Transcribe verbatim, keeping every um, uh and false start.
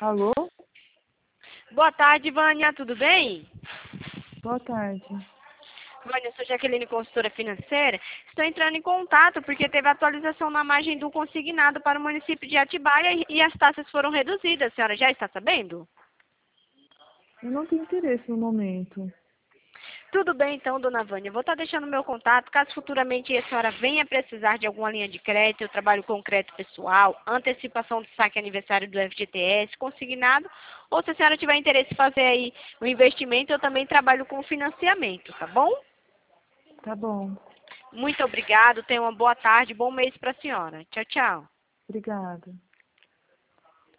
Alô? Boa tarde, Vânia, tudo bem? Boa tarde. Vânia, eu sou Jaqueline, consultora financeira. Estou entrando em contato porque teve atualização na margem do consignado para o município de Atibaia e as taxas foram reduzidas. A senhora já está sabendo? Eu não tenho interesse no momento. Tudo bem, então, dona Vânia. Vou estar deixando meu contato. Caso futuramente a senhora venha precisar de alguma linha de crédito, eu trabalho com crédito pessoal, antecipação do saque aniversário do F G T S, consignado, ou se a senhora tiver interesse em fazer aí o investimento, eu também trabalho com financiamento, tá bom? Tá bom. Muito obrigado, tenha uma boa tarde, bom mês para a senhora. Tchau, tchau. Obrigada.